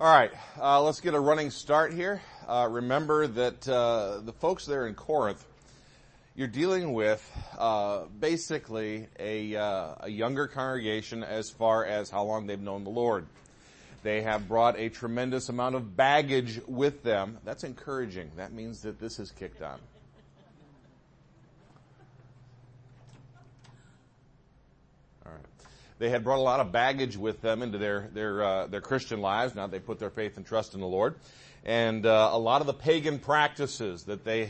All right, let's get a running start here. Remember that the folks there in Corinth, you're dealing with basically a younger congregation as far as how long they've known the Lord. They have brought a tremendous amount of baggage with them. That's encouraging. That means that this has kicked on. All right. They had brought a lot of baggage with them into their Christian lives. Now they put their faith and trust in the Lord. And a lot of the pagan practices that they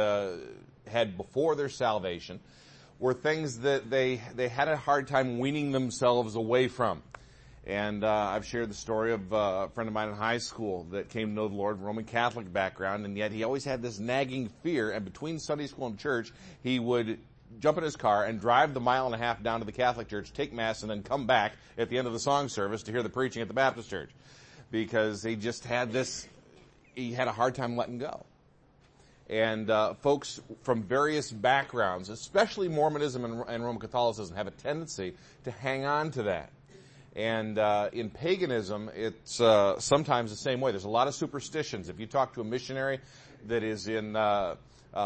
had before their salvation were things that they had a hard time weaning themselves away from. And I've shared the story of a friend of mine in high school that came to know the Lord, Roman Catholic background, and yet he always had this nagging fear, and between Sunday school and church, he would jump in his car and drive the mile and a half down to the Catholic church, take Mass, and then come back at the end of the song service to hear the preaching at the Baptist church. Because he just had he had a hard time letting go. And folks from various backgrounds, especially Mormonism and Roman Catholicism, have a tendency to hang on to that. And in paganism, it's sometimes the same way. There's a lot of superstitions. If you talk to a missionary that is in an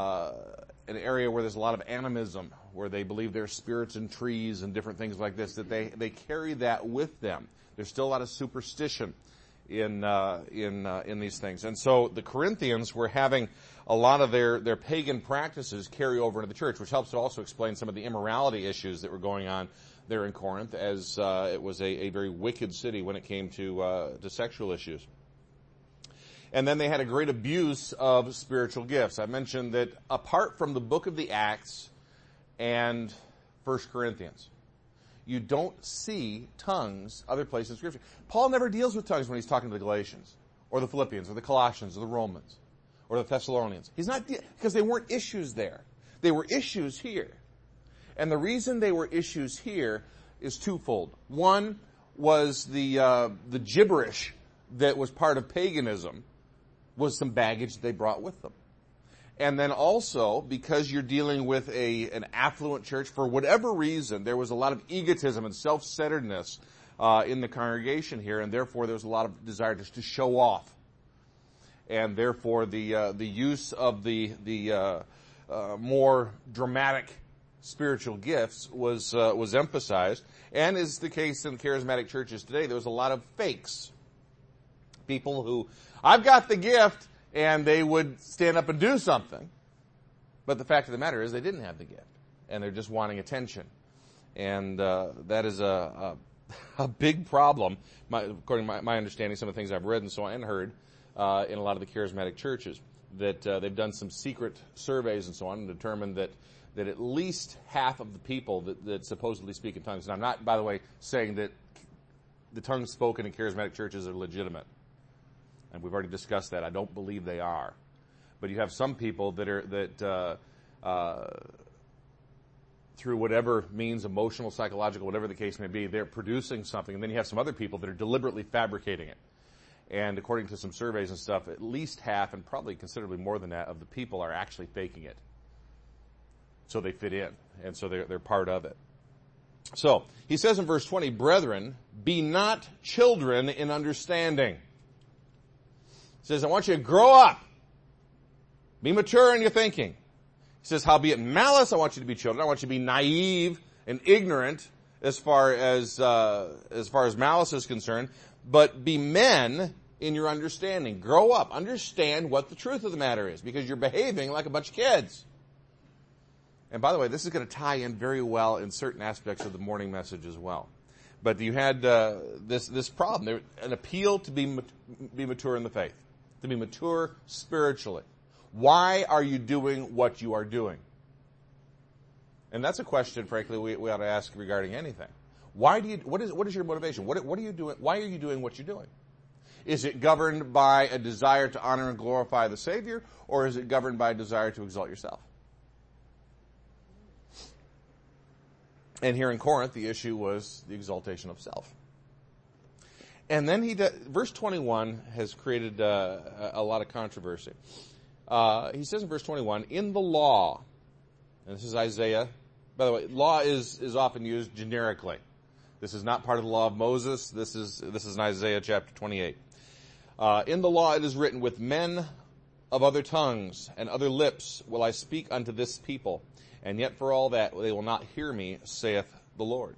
area where there's a lot of animism, where they believe there's spirits in trees and different things like this, that they carry that with them. There's still a lot of superstition in these things. And so the Corinthians were having a lot of their pagan practices carry over into the church, which helps to also explain some of the immorality issues that were going on there in Corinth, as it was a very wicked city when it came to sexual issues. And then they had a great abuse of spiritual gifts. I mentioned that apart from the book of the Acts and 1 Corinthians, you don't see tongues other places in Scripture. Paul never deals with tongues when he's talking to the Galatians, or the Philippians, or the Colossians, or the Romans, or the Thessalonians. He's not, because they weren't issues there. They were issues here. And the reason they were issues here is twofold. One was the gibberish that was part of paganism was some baggage they brought with them. And then also, because you're dealing with an affluent church, for whatever reason, there was a lot of egotism and self-centeredness in the congregation here, and therefore there was a lot of desire just to show off. And therefore the use of the more dramatic spiritual gifts was emphasized, and is the case in charismatic churches today. There's a lot of fakes. People who, I've got the gift, and they would stand up and do something. But the fact of the matter is they didn't have the gift, and they're just wanting attention. And that is a big problem, according to my understanding, some of the things I've read and so on and heard in a lot of the charismatic churches, that they've done some secret surveys and so on and determined that at least half of the people that supposedly speak in tongues, and I'm not, by the way, saying that the tongues spoken in charismatic churches are legitimate. And we've already discussed that. I don't believe they are. But you have some people that through whatever means, emotional, psychological, whatever the case may be, they're producing something. And then you have some other people that are deliberately fabricating it. And according to some surveys and stuff, at least half, and probably considerably more than that, of the people are actually faking it. So they fit in. And so they're part of it. So, he says in verse 20, "Brethren, be not children in understanding." He says, I want you to grow up. Be mature in your thinking. He says, howbeit malice, I want you to be children. I want you to be naive and ignorant as far as malice is concerned. But be men in your understanding. Grow up. Understand what the truth of the matter is, because you're behaving like a bunch of kids. And by the way, this is going to tie in very well in certain aspects of the morning message as well. But you had this problem, an appeal to be mature in the faith, to be mature spiritually. Why are you doing what you are doing? And that's a question, frankly, we ought to ask regarding anything. What is your motivation? What are you doing? Why are you doing what you're doing? Is it governed by a desire to honor and glorify the Savior, or is it governed by a desire to exalt yourself? And here in Corinth, the issue was the exaltation of self. And then verse 21 has created a lot of controversy. He says in verse 21, in the law, and this is Isaiah. By the way, law is often used generically. This is not part of the law of Moses. This is in Isaiah chapter 28. In the law it is written, with men of other tongues and other lips will I speak unto this people, and yet for all that they will not hear me, saith the Lord.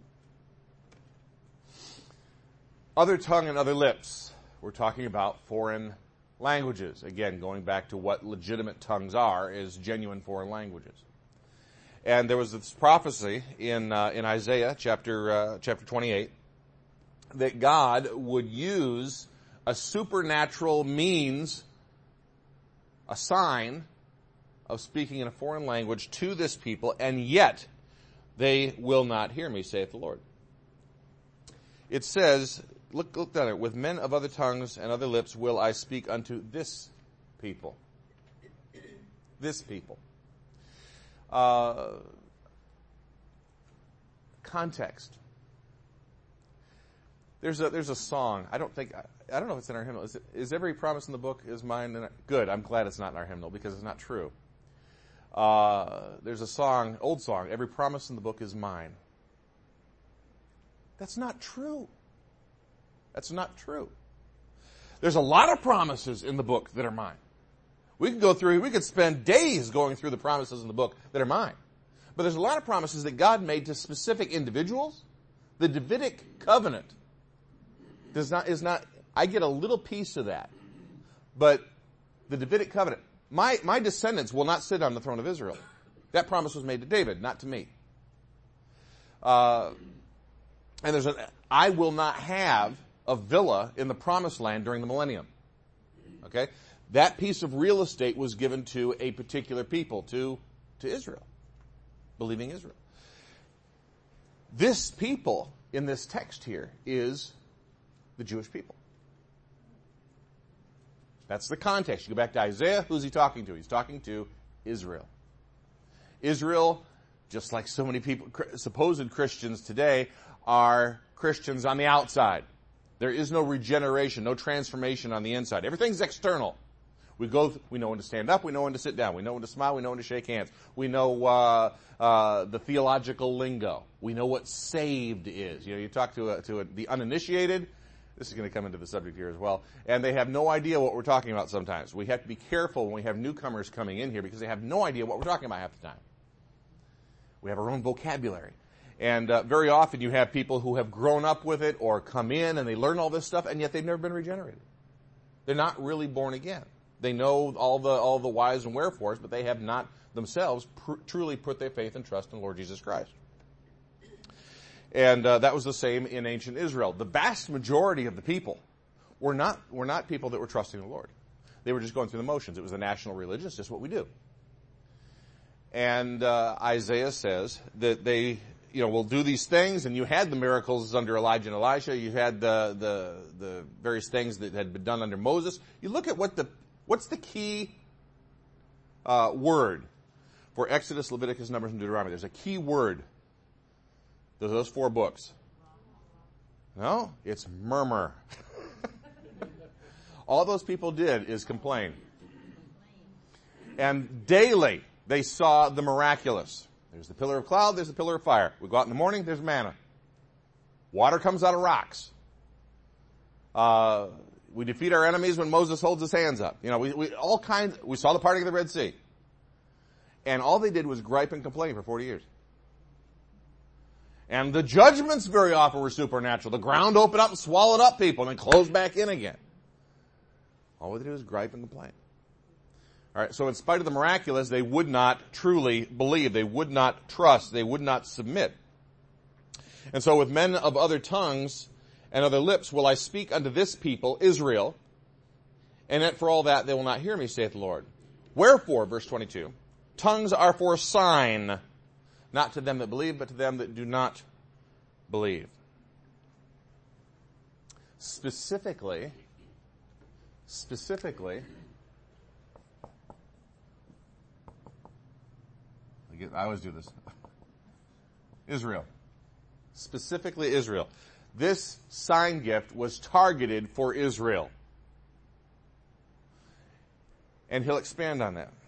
Other tongue and other lips. We're talking about foreign languages. Again, going back to what legitimate tongues are, is genuine foreign languages. And there was this prophecy in Isaiah chapter 28 that God would use a supernatural means, a sign of speaking in a foreign language to this people, and yet they will not hear me, saith the Lord. It says, look down there, with men of other tongues and other lips will I speak unto this people. This people. Context. There's a song. I don't know if it's in our hymnal. Is every promise in the book is mine? Good. I'm glad it's not in our hymnal because it's not true. There's a song, old song. Every promise in the book is mine. That's not true. That's not true. There's a lot of promises in the book that are mine. We could spend days going through the promises in the book that are mine. But there's a lot of promises that God made to specific individuals. The Davidic covenant is not, I get a little piece of that. But the Davidic covenant, my descendants will not sit on the throne of Israel. That promise was made to David, not to me. And I will not have a villa in the promised land during the millennium. Okay? That piece of real estate was given to a particular people, to Israel, believing Israel. This people in this text here is the Jewish people. That's the context. You go back to Isaiah, who's he talking to? He's talking to Israel. Israel, just like so many people, supposed Christians today, are Christians on the outside. There is no regeneration, no transformation on the inside. Everything's external. We know when to stand up, we know when to sit down, we know when to smile, we know when to shake hands. We know the theological lingo. We know what saved is. You talk to the uninitiated. This is going to come into the subject here as well. And they have no idea what we're talking about sometimes. We have to be careful when we have newcomers coming in here because they have no idea what we're talking about half the time. We have our own vocabulary. And very often you have people who have grown up with it or come in and they learn all this stuff, and yet they've never been regenerated. They're not really born again. They know all the whys and wherefores, but they have not themselves truly put their faith and trust in the Lord Jesus Christ. And that was the same in ancient Israel. The vast majority of the people were not people that were trusting the Lord. They were just going through the motions. It was a national religion. It's just what we do. And Isaiah says that they will do these things, and you had the miracles under Elijah and Elisha. You had the various things that had been done under Moses. You look at what's the key word for Exodus, Leviticus, Numbers, and Deuteronomy. There's a key word. Those 4 books. No, it's murmur. All those people did is complain. And daily they saw the miraculous. There's the pillar of cloud, there's the pillar of fire. We go out in the morning, there's manna. Water comes out of rocks. We defeat our enemies when Moses holds his hands up. We saw the parting of the Red Sea. And all they did was gripe and complain for 40 years. And the judgments very often were supernatural. The ground opened up and swallowed up people and then closed back in again. All they did was gripe and complain. All right, so in spite of the miraculous, they would not truly believe. They would not trust. They would not submit. And so with men of other tongues and other lips will I speak unto this people, Israel, and yet for all that they will not hear me, saith the Lord. Wherefore, verse 22, tongues are for a sign, not to them that believe, but to them that do not believe. Specifically, I always do this. Israel. Specifically Israel. This sign gift was targeted for Israel. And he'll expand on that.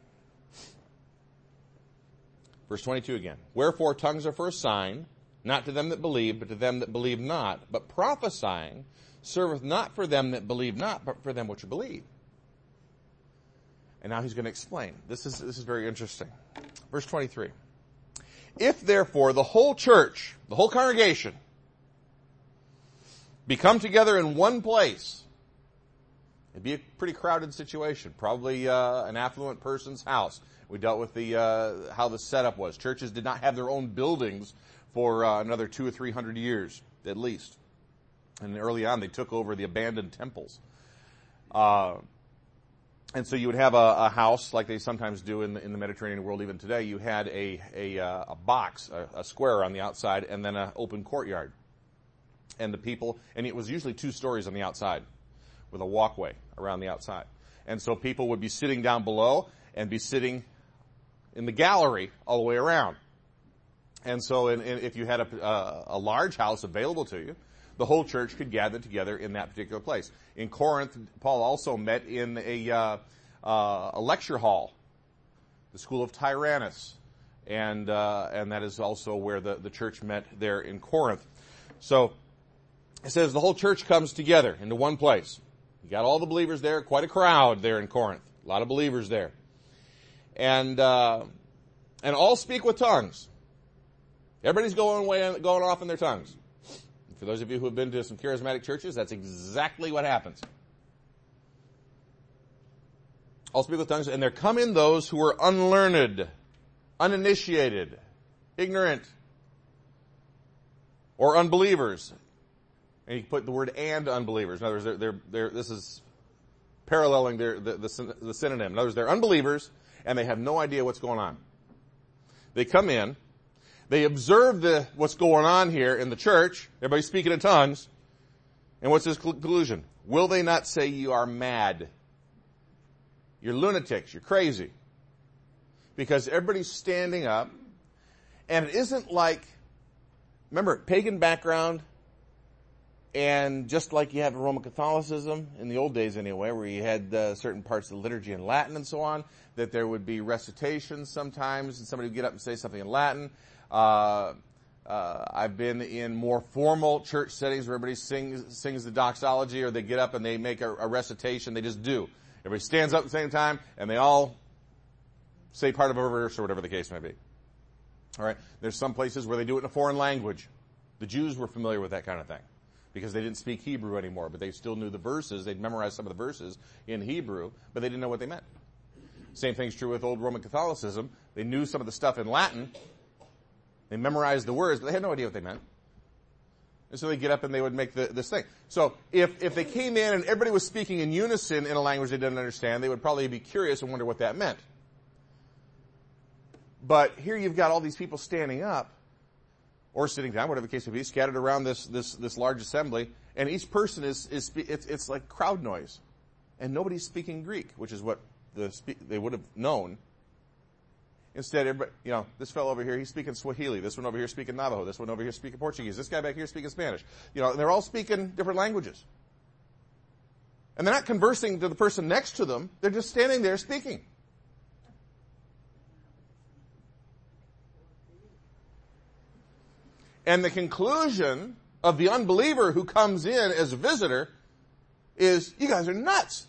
Verse 22 again. Wherefore tongues are for a sign, not to them that believe, but to them that believe not. But prophesying serveth not for them that believe not, but for them which believe. And now he's going to explain. This is very interesting. Verse 23. If therefore the whole church, the whole congregation, be come together in one place, it'd be a pretty crowded situation. Probably an affluent person's house. We dealt with how the setup was. Churches did not have their own buildings for another 200 or 300 years, at least. And early on, they took over the abandoned temples. And so you would have a house, like they sometimes do in the Mediterranean world even today. You had a box, a square on the outside, and then an open courtyard. And the people, and it was usually 2 stories on the outside, with a walkway around the outside. And so people would be sitting down below and be sitting in the gallery all the way around. And so if you had a large house available to you, the whole church could gather together in that particular place. In Corinth, Paul also met in a lecture hall, the school of Tyrannus, and that is also where the church met there in Corinth. So it says the whole church comes together into one place. You got all the believers there, quite a crowd there in Corinth, a lot of believers there, and all speak with tongues. Everybody's going off in their tongues. For those of you who have been to some charismatic churches, that's exactly what happens. All speak with tongues, and there come in those who are unlearned, uninitiated, ignorant, or unbelievers. And you put the word "and" unbelievers. In other words, this is paralleling the synonym. In other words, they're unbelievers, and they have no idea what's going on. They come in. They observe what's going on here in the church. Everybody's speaking in tongues. And what's his conclusion? Will they not say you are mad? You're lunatics. You're crazy. Because everybody's standing up. And it isn't like, remember, pagan background. And just like you have Roman Catholicism, in the old days anyway, where you had certain parts of the liturgy in Latin and so on, that there would be recitations sometimes, and somebody would get up and say something in Latin. I've been in more formal church settings where everybody sings the doxology, or they get up and they make a recitation. They just do. Everybody stands up at the same time, and they all say part of a verse or whatever the case may be. All right. There's some places where they do it in a foreign language. The Jews were familiar with that kind of thing because they didn't speak Hebrew anymore, but they still knew the verses. They'd memorized some of the verses in Hebrew, but they didn't know what they meant. Same thing's true with old Roman Catholicism. They knew some of the stuff in Latin. They memorized the words, but they had no idea what they meant. And so they get up and they would make this thing. So if they came in and everybody was speaking in unison in a language they didn't understand, they would probably be curious and wonder what that meant. But here you've got all these people standing up or sitting down, whatever the case may be, scattered around this large assembly, and each person it's like crowd noise. And nobody's speaking Greek, which is what they would have known. Instead, everybody, this fellow over here, he's speaking Swahili. This one over here speaking Navajo. This one over here speaking Portuguese. This guy back here speaking Spanish. And they're all speaking different languages. And they're not conversing to the person next to them. They're just standing there speaking. And the conclusion of the unbeliever who comes in as a visitor is, you guys are nuts.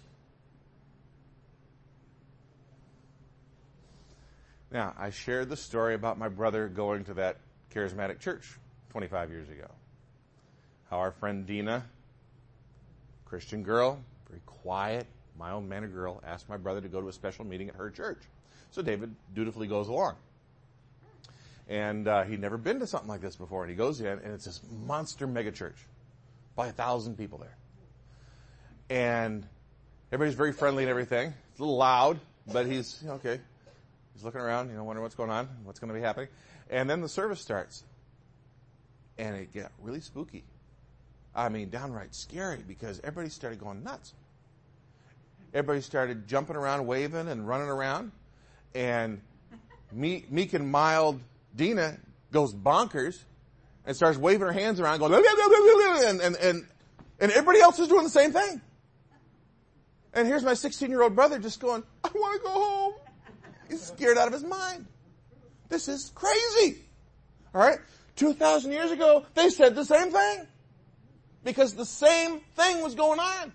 Now, I shared the story about my brother going to that charismatic church 25 years ago. How our friend Dina, Christian girl, very quiet, mild-mannered girl, asked my brother to go to a special meeting at her church. So David dutifully goes along. And he'd never been to something like this before. And he goes in, and it's this monster megachurch. Probably 1,000 people there. And everybody's very friendly and everything. It's a little loud, but he's, okay. He's looking around, wondering what's going on, what's going to be happening. And then the service starts. And it got really spooky. I mean, downright scary, because everybody started going nuts. Everybody started jumping around, waving and running around. And meek and mild Dina goes bonkers and starts waving her hands around, going, and everybody else is doing the same thing. And here's my 16-year-old brother just going, I want to go home. He's scared out of his mind. This is crazy. All right? 2,000 years ago, they said the same thing. because the same thing was going on.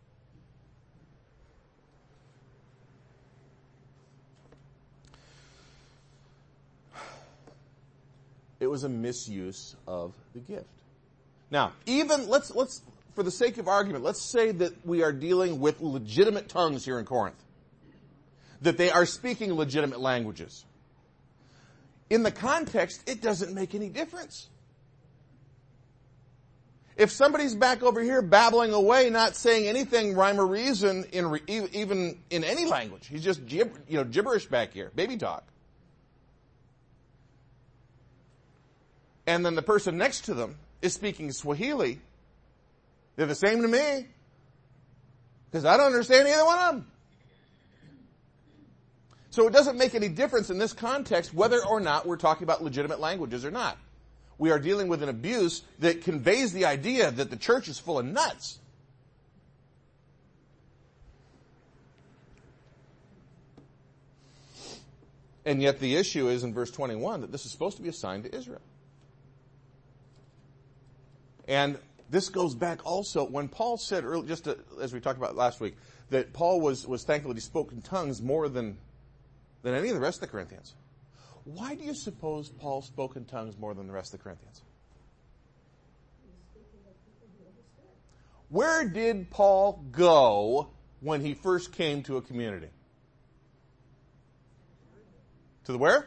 It was a misuse of the gift. Now, even let's for the sake of argument, let's say that we are dealing with legitimate tongues here in Corinth. That they are speaking legitimate languages. In the context, it doesn't make any difference. If somebody's back over here babbling away, not saying anything rhyme or reason even in any language, he's just gibberish back here, baby talk. And then the person next to them is speaking Swahili, they're the same to me, because I don't understand either one of them. So it doesn't make any difference in this context whether or not we're talking about legitimate languages or not. We are dealing with an abuse that conveys the idea that the church is full of nuts. And yet the issue is in verse 21 that this is supposed to be a sign to Israel. And this goes back also when Paul said, as we talked about last week, that Paul was thankful that he spoke in tongues more than any of the rest of the Corinthians. Why do you suppose Paul spoke in tongues more than the rest of the Corinthians? Where did Paul go when he first came to a community? To the where?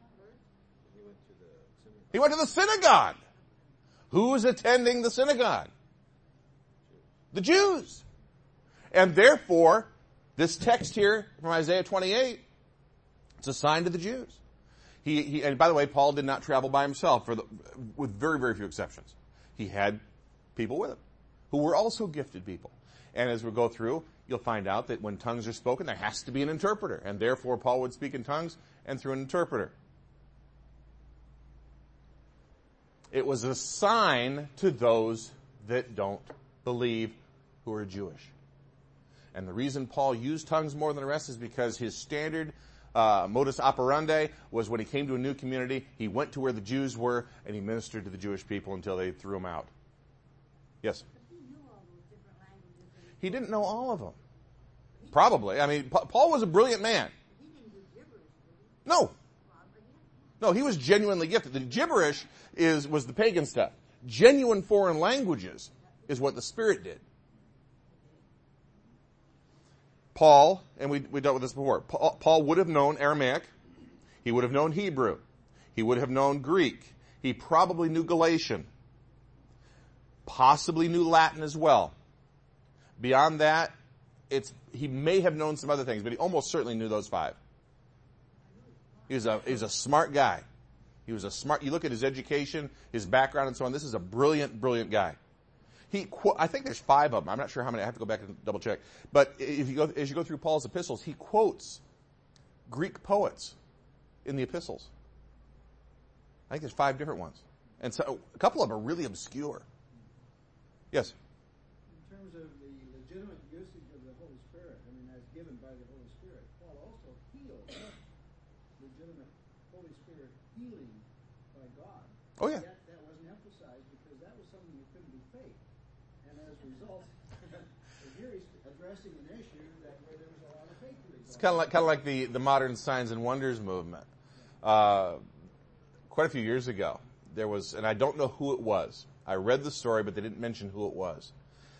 He went to the synagogue. Who was attending the synagogue? The Jews. And therefore, this text here from Isaiah 28, it's a sign to the Jews. And by the way, Paul did not travel by himself with very, very few exceptions. He had people with him who were also gifted people. And as we go through, you'll find out that when tongues are spoken, there has to be an interpreter. And therefore, Paul would speak in tongues and through an interpreter. It was a sign to those that don't believe who are Jewish. And the reason Paul used tongues more than the rest is because his standard modus operandi was when he came to a new community, he went to where the Jews were and he ministered to the Jewish people until they threw him out. Yes? He didn't know all of them. Probably. I mean, Paul was a brilliant man. No. No, he was genuinely gifted. The gibberish was the pagan stuff. Genuine foreign languages is what the Spirit did. Paul, and we dealt with this before, Paul would have known Aramaic. He would have known Hebrew. He would have known Greek. He probably knew Galatian. Possibly knew Latin as well. Beyond that, he may have known some other things, but he almost certainly knew those five. He was a smart guy. You look at his education, his background and so on, this is a brilliant, brilliant guy. I think there's 5 of them. I'm not sure how many. I have to go back and double check. But as you go through Paul's epistles, he quotes Greek poets in the epistles. I think there's 5 different ones. And so a couple of them are really obscure. Yes? In terms of the legitimate usage of the Holy Spirit, as given by the Holy Spirit, Paul also healed legitimate Holy Spirit healing by God. Oh, yeah. Yet that wasn't emphasized because that was something that couldn't be faked. And as a result, here he's addressing an issue where there was a lot of fakery. It's kind of like the modern signs and wonders movement. Quite a few years ago, there was, and I don't know who it was. I read the story, but they didn't mention who it was.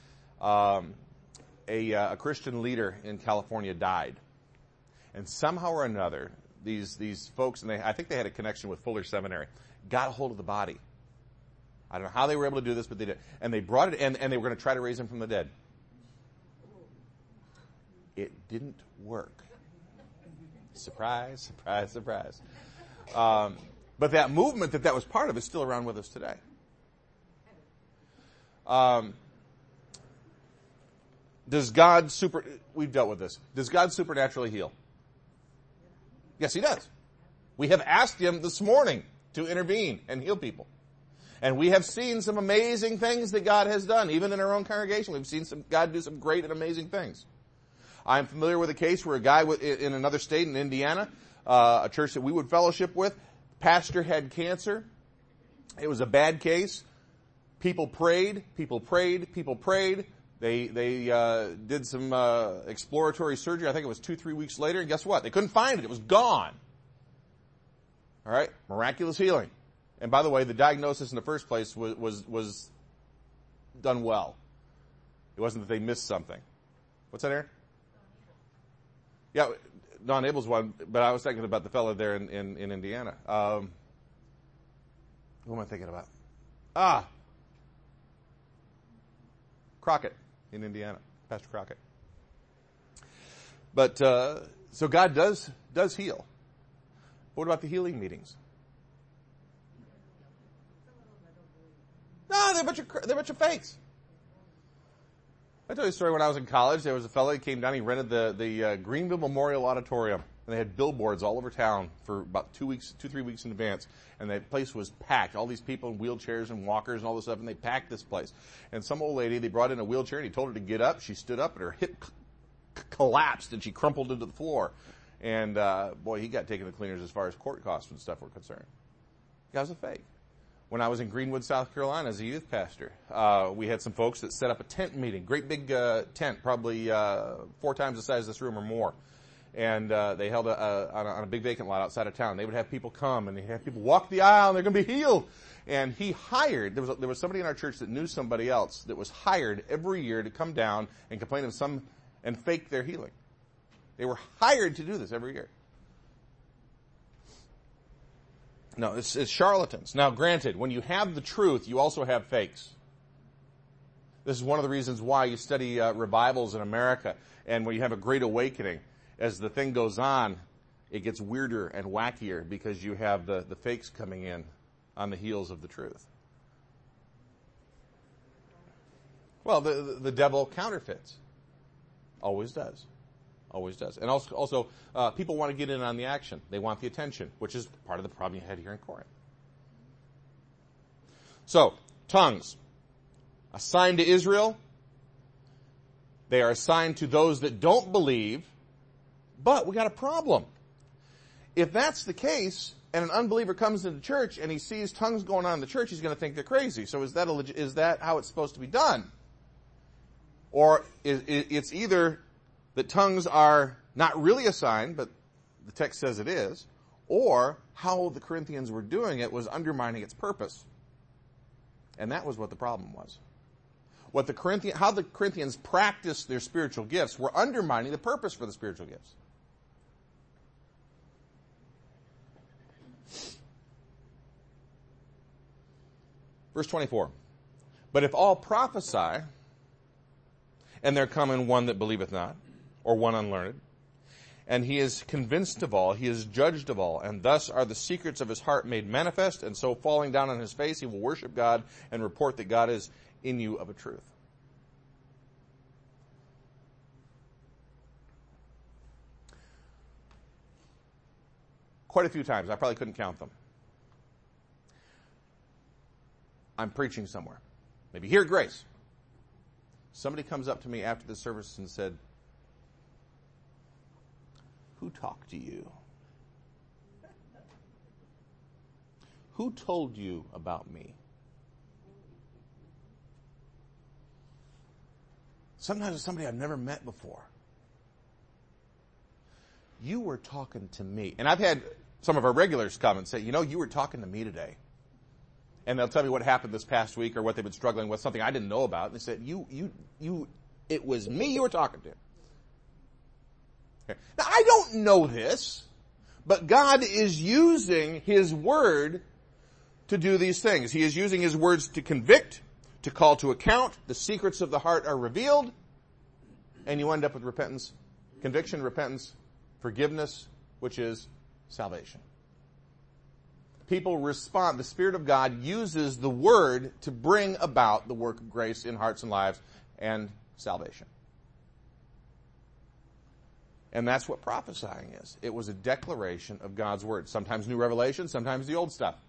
A Christian leader in California died, and somehow or another, these folks, and I think they had a connection with Fuller Seminary, got a hold of the body. I don't know how they were able to do this, but they did. And they brought it, and they were going to try to raise him from the dead. It didn't work. Surprise, surprise, surprise. But that movement that was part of is still around with us today. We've dealt with this. Does God supernaturally heal? Yes, he does. We have asked him this morning to intervene and heal people. And we have seen some amazing things that God has done. Even in our own congregation, we've seen God do some great and amazing things. I'm familiar with a case where a guy in another state in Indiana, a church that we would fellowship with, pastor had cancer. It was a bad case. People prayed. They did some exploratory surgery. I think it was 2-3 weeks later. And guess what? They couldn't find it. It was gone. All right? Miraculous healing. And by the way, the diagnosis in the first place was done well. It wasn't that they missed something. What's that, Aaron? Yeah, Don Abel's one, but I was thinking about the fellow there in Indiana. Who am I thinking about? Crockett in Indiana, Pastor Crockett. But so God does heal. What about the healing meetings? No, they're a bunch of fakes. I tell you a story. When I was in college, there was a fellow who came down. He rented the Greenville Memorial Auditorium, and they had billboards all over town for about 2-3 weeks in advance. And the place was packed. All these people in wheelchairs and walkers and all this stuff, and they packed this place. And some old lady, they brought in a wheelchair, and he told her to get up. She stood up, and her hip collapsed, and she crumpled into the floor. And boy, he got taken to cleaners as far as court costs and stuff were concerned. The guy was a fake. When I was in Greenwood, South Carolina as a youth pastor, we had some folks that set up a tent meeting, great big tent, probably 4 times the size of this room or more. And they held on a big vacant lot outside of town. They would have people come, and they'd have people walk the aisle, and they're going to be healed. And he hired, there was somebody in our church that knew somebody else that was hired every year to come down and complain of and fake their healing. They were hired to do this every year. No, it's charlatans. Now, granted, when you have the truth, you also have fakes. This is one of the reasons why you study revivals in America, and when you have a great awakening, as the thing goes on, it gets weirder and wackier because you have the fakes coming in on the heels of the truth. Well, the devil counterfeits. Always does. Always does. And also people want to get in on the action. They want the attention, which is part of the problem you had here in Corinth. So, tongues. Assigned to Israel. They are assigned to those that don't believe. But we got a problem. If that's the case, and an unbeliever comes into church and he sees tongues going on in the church, he's going to think they're crazy. So is that how it's supposed to be done? Or it's either that tongues are not really assigned, but the text says it is, or how the Corinthians were doing it was undermining its purpose. And that was what the problem was. How the Corinthians practiced their spiritual gifts were undermining the purpose for the spiritual gifts. Verse 24. But if all prophesy, and there come in one that believeth not, or one unlearned, and he is convinced of all, he is judged of all, and thus are the secrets of his heart made manifest, and so falling down on his face he will worship God and report that God is in you of a truth. Quite a few times, I probably couldn't count them. I'm preaching somewhere, maybe here at Grace. Somebody comes up to me after the service and said, "Who talked to you? Who told you about me?" Sometimes it's somebody I've never met before. "You were talking to me." And I've had some of our regulars come and say, "You were talking to me today." And they'll tell me what happened this past week or what they've been struggling with, something I didn't know about. And they said, it was me you were talking to. Okay. Now, I don't know this, but God is using His Word to do these things. He is using His words to convict, to call to account. The secrets of the heart are revealed. And you end up with repentance, conviction, repentance, forgiveness, which is salvation. People respond. The Spirit of God uses the Word to bring about the work of grace in hearts and lives and salvation. And that's what prophesying is. It was a declaration of God's Word. Sometimes new revelation, sometimes the old stuff.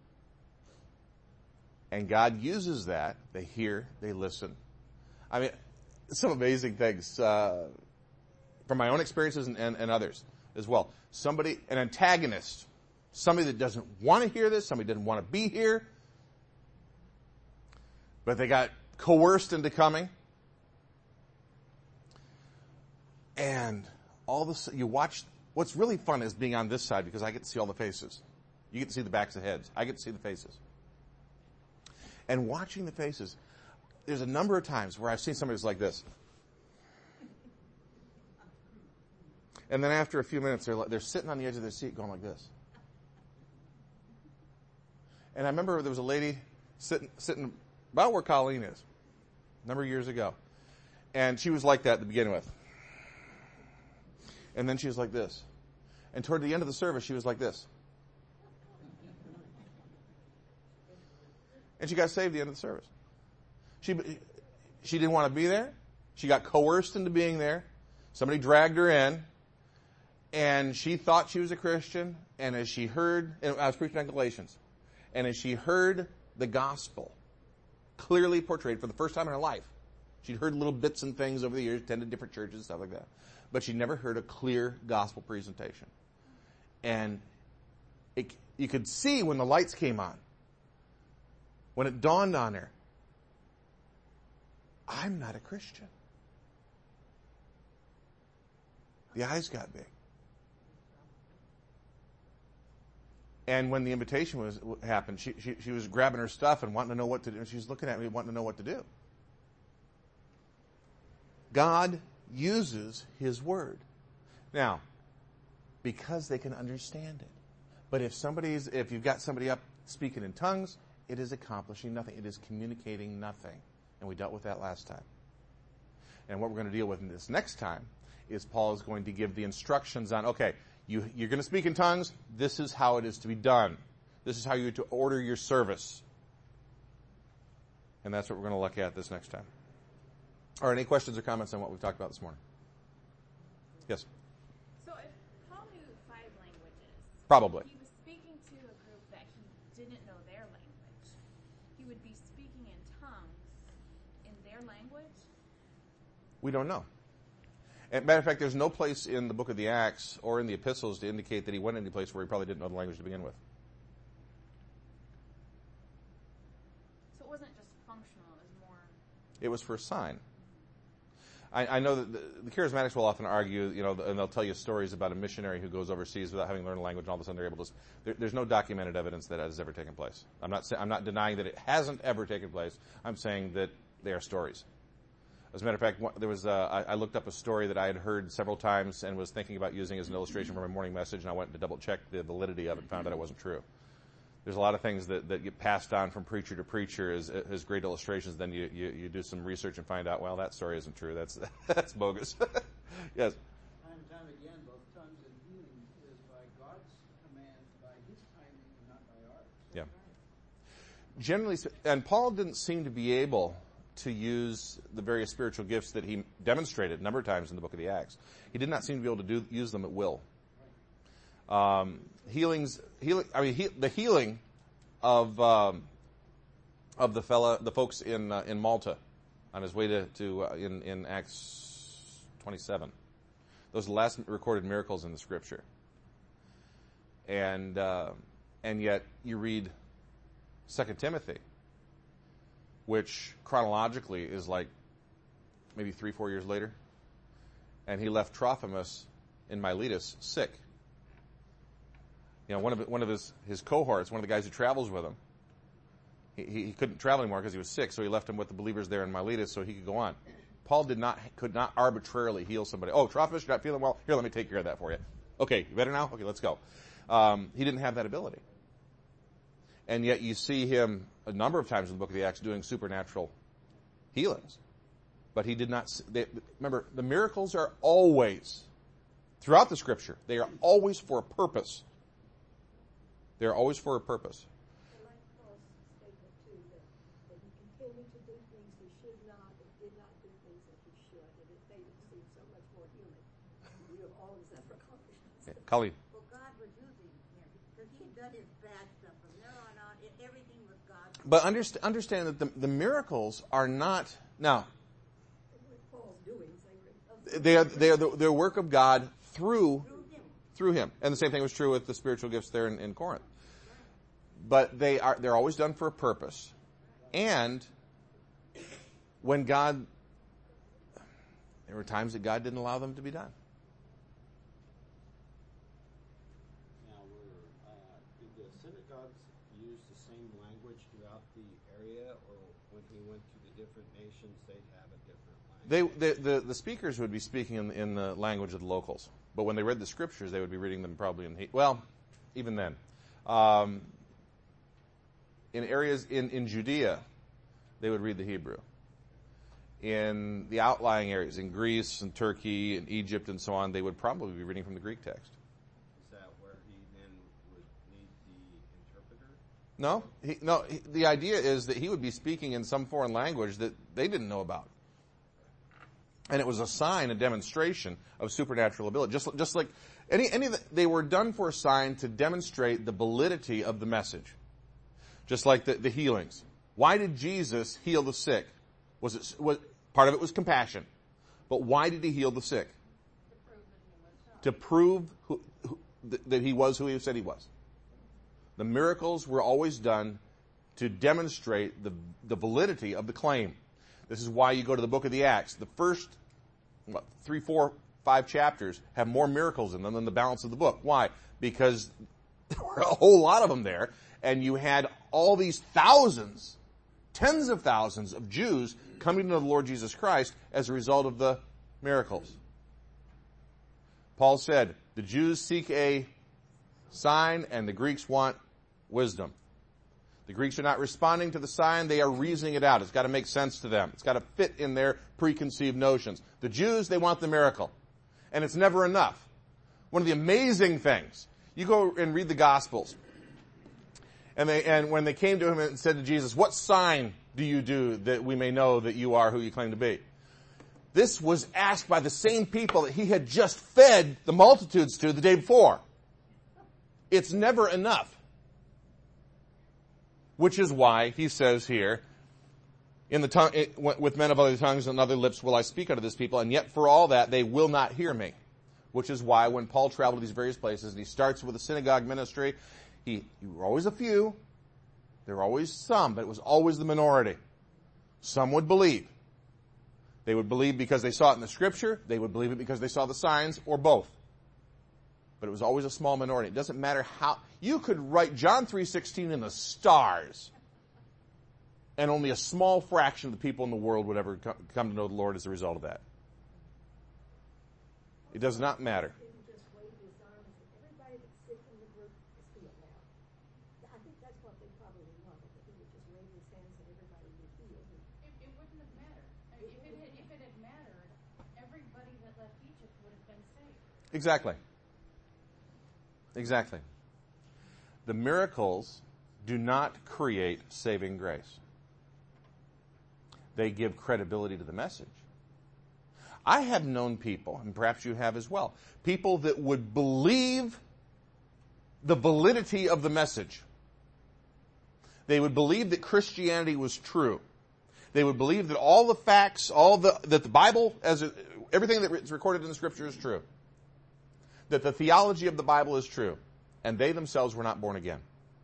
And God uses that. They hear, they listen. I mean, some amazing things from my own experiences and others as well. An antagonist, somebody that doesn't want to hear this, somebody doesn't want to be here. But they got coerced into coming. And all of a sudden, you watch. What's really fun is being on this side because I get to see all the faces. You get to see the backs of heads. I get to see the faces. And watching the faces, there's a number of times where I've seen somebody who's like this. And then after a few minutes, they're sitting on the edge of their seat going like this. And I remember there was a lady sitting about where Colleen is a number of years ago. And she was like that to begin with. And then she was like this. And toward the end of the service, she was like this. And she got saved at the end of the service. She didn't want to be there. She got coerced into being there. Somebody dragged her in. And she thought she was a Christian. And as she heard, and I was preaching on Galatians. And as she heard the gospel clearly portrayed for the first time in her life, she'd heard little bits and things over the years, attended different churches and stuff like that. But she never heard a clear gospel presentation. And you could see when the lights came on, when it dawned on her, I'm not a Christian. The eyes got big. And when the invitation happened, she was grabbing her stuff and wanting to know what to do. She was looking at me wanting to know what to do. God uses His Word. Now, because they can understand it. But if you've got somebody up speaking in tongues, it is accomplishing nothing. It is communicating nothing. And we dealt with that last time. And what we're going to deal with in this next time is Paul is going to give the instructions on, okay, you're going to speak in tongues. This is how it is to be done. This is how you're to order your service. And that's what we're going to look at this next time. All right, any questions or comments on what we've talked about this morning? Yes? So if Paul knew 5 languages, probably. He was speaking to a group that he didn't know their language. He would be speaking in tongues in their language? We don't know. As a matter of fact, there's no place in the book of the Acts or in the epistles to indicate that he went any place where he probably didn't know the language to begin with. So it wasn't just functional, it was more... It was for a sign. I know that the charismatics will often argue, and they'll tell you stories about a missionary who goes overseas without having learned a language, and all of a sudden they're able to... There's no documented evidence that has ever taken place. I'm not denying that it hasn't ever taken place. I'm saying that they are stories. As a matter of fact, there was I looked up a story that I had heard several times and was thinking about using as an illustration for my morning message, and I went to double check the validity of it and found out it wasn't true. There's a lot of things that get passed on from preacher to preacher as great illustrations. Then you do some research and find out, well, that story isn't true. That's bogus. Yes. Time and time again, both tongues and healing is by God's command, by His timing, and not by ours. Yeah. Generally, and Paul didn't seem to be able to use the various spiritual gifts that he demonstrated a number of times in the book of the Acts. He did not seem to be able to use them at will. The healing of the folks in Malta on his way in Acts 27. Those are the last recorded miracles in the Scripture. And yet you read 2 Timothy, which chronologically is like maybe 3-4 years later, and he left Trophimus in Miletus sick. One of his cohorts, one of the guys who travels with him, he couldn't travel anymore because he was sick, so he left him with the believers there in Miletus so he could go on. Paul could not arbitrarily heal somebody. Oh, Trophimus, you're not feeling well? Here, let me take care of that for you. Okay, you better now? Okay, let's go. He didn't have that ability. And yet you see him a number of times in the book of the Acts doing supernatural healings. But he did not... remember, the miracles are always, throughout the Scripture, they are always for a purpose. They are always for a purpose. Like Paul's statement, too, that he continued to do things he should not, and did not do things that he should, and it made him seem so much more human. You have all of his other accomplishments. Okay. Colleen. Well, God was using him because he had done his bad stuff from there on out. Everything was God. But understand that the miracles are not... Now, Paul's doings, they're work of God through him. And the same thing was true with the spiritual gifts there in Corinth. But they're always done for a purpose. And when there were times that God didn't allow them to be done. Now, did the synagogues use the same language throughout the area, or when he went to the different nations, they'd have a different language? The speakers would be speaking in the language of the locals, but when they read the scriptures, they would be reading them probably even then. In areas in Judea, they would read the Hebrew. In the outlying areas, in Greece and Turkey and Egypt and so on, they would probably be reading from the Greek text. Is that where he then would need the interpreter? No. The idea is that he would be speaking in some foreign language that they didn't know about. And it was a sign, a demonstration of supernatural ability. Just like they were done for a sign to demonstrate the validity of the message. Just like the healings. Why did Jesus heal the sick? Part of it was compassion. But why did he heal the sick? To prove that he was who he said he was. The miracles were always done to demonstrate the validity of the claim. This is why you go to the book of the Acts. The first 3, 4, 5 chapters have more miracles in them than the balance of the book. Why? Because there were a whole lot of them there, and you had all these thousands, tens of thousands of Jews coming to the Lord Jesus Christ as a result of the miracles. Paul said, the Jews seek a sign and the Greeks want wisdom. The Greeks are not responding to the sign, they are reasoning it out. It's got to make sense to them. It's got to fit in their preconceived notions. The Jews, they want the miracle. And it's never enough. One of the amazing things, you go and read the Gospels, and when they came to him and said to Jesus, what sign do you do that we may know that you are who you claim to be? This was asked by the same people that he had just fed the multitudes to the day before. It's never enough. Which is why he says here, with men of other tongues and other lips will I speak unto this people, and yet for all that they will not hear me. Which is why when Paul traveled to these various places, and he starts with a synagogue ministry, you were always a few, there were always some, but it was always the minority. Some would believe. They would believe because they saw it in the scripture, they would believe it because they saw the signs, or both. But it was always a small minority. It doesn't matter how. You could write John 3:16 in the stars, and only a small fraction of the people in the world would ever come to know the Lord as a result of that. It does not matter. He didn't just wave his arms and everybody that's sick in the group is healed now. I think that's what they probably wanted, that he would just wave his hands and everybody would heal. It wouldn't have mattered. If it had mattered, everybody that left Egypt would have been saved. Exactly. The miracles do not create saving grace. They give credibility to the message. I have known people, and perhaps you have as well, people that would believe the validity of the message. They would believe that Christianity was true. They would believe that all the facts, that the Bible, everything that's recorded in the Scripture is true. That the theology of the Bible is true. And they themselves were not born again.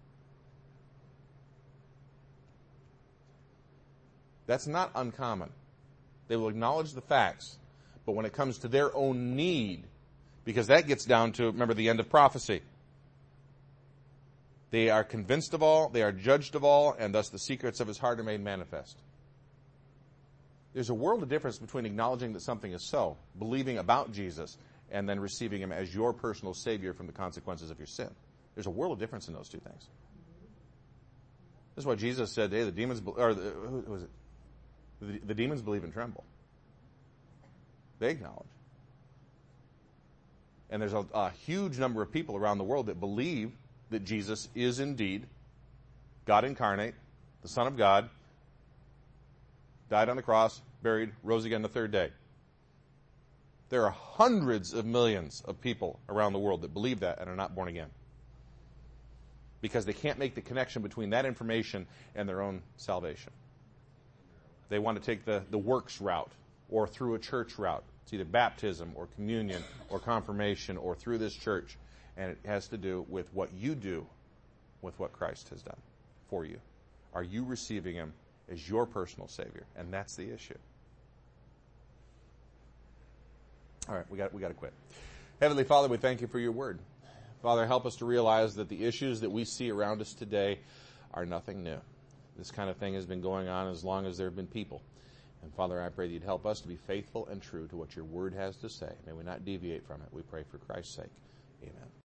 That's not uncommon. They will acknowledge the facts. But when it comes to their own need, because that gets down to, remember, the end of prophecy. They are convinced of all, they are judged of all, and thus the secrets of his heart are made manifest. There's a world of difference between acknowledging that something is so, believing about Jesus, and then receiving him as your personal Savior from the consequences of your sin. There's a world of difference in those two things. This is why Jesus said, hey, the demons believe and tremble. They acknowledge. And there's a huge number of people around the world that believe that Jesus is indeed God incarnate, the Son of God, died on the cross, buried, rose again the third day. There are hundreds of millions of people around the world that believe that and are not born again. Because they can't make the connection between that information and their own salvation. They want to take the works route or through a church route. It's either baptism or communion or confirmation or through this church. And it has to do with what you do with what Christ has done for you. Are you receiving him as your personal Savior. And that's the issue. All right, we got to quit. Heavenly Father, we thank you for your word. Father, help us to realize that the issues that we see around us today are nothing new. This kind of thing has been going on as long as there have been people. And Father, I pray that you'd help us to be faithful and true to what your word has to say. May we not deviate from it. We pray for Christ's sake. Amen.